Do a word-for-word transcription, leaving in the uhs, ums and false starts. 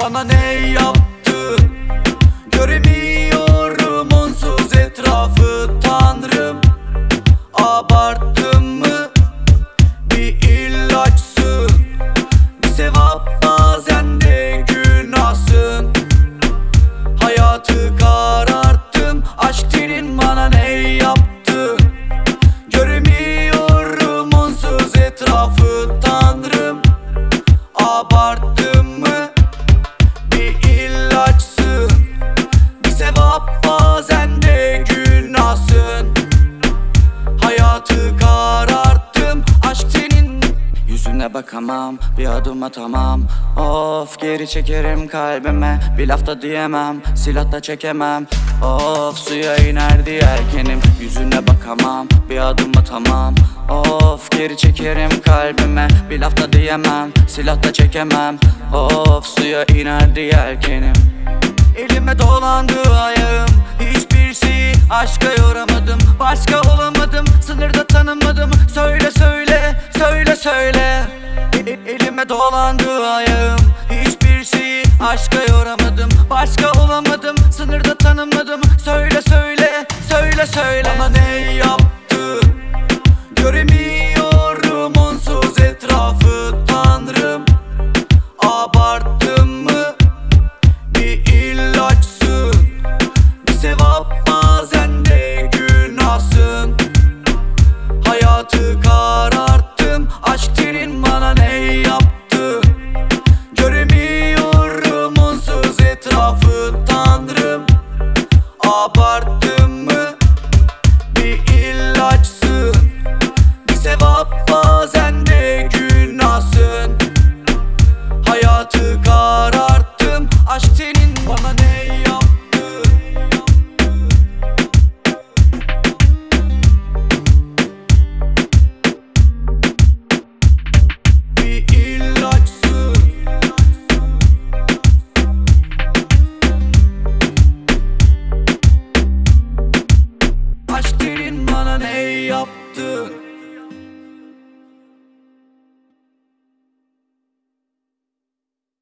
bana ne yaptın? Göremiyorum onsuz etrafı Tanrım. Abarttın mı? Bir ilaçsın, bir sevap bazen de günahsın. Hayatı kararttım, aşk senin bana ne yaptı? Göremiyorum onsuz etrafı Tanrım. Abarttın mı? Bir ilaçsın, bir sevap bazen de günahsın. Hayatı kararttım, aşk senin. Yüzüne bakamam, bir adım atamam. Of, geri çekerim kalbime. Bir lafta diyemem, silah da çekemem. Of, suya inerdi yelkenim. Yüzüne bakamam, bir adım atamam. Of, geri çekerim kalbime. Bir lafta diyemem, silah da çekemem. Of, suya inerdi yelkenim. Elime dolandı ayağım, hiçbir şeyi aşka yoramadım. Başka olamadım, sınırda tanımadım. Söyle söyle, söyle söyle. E Elime dolandı ayağım, hiçbir şeyi aşka yoramadım. Başka olamadım, sınırda tanımadım. Söyle söyle, söyle söyle. Bana ne yaptın? Göremiyorum onsuz etrafı Tanrım. Abarttın mı? Bir ilaçsın, bir sevap bazen de günahsın. Hayatı kararttım, aşk senin bana ne yaptı? Göremiyorum onsuz etrafı Tanrım. Abarttın mı? Bir ilaçsın, bir sevap bazen de günahsın. Hayatı kararttım, aşk senin bana ne yaptı? Bir ilaçsın, aşk senin bana ne yaptı?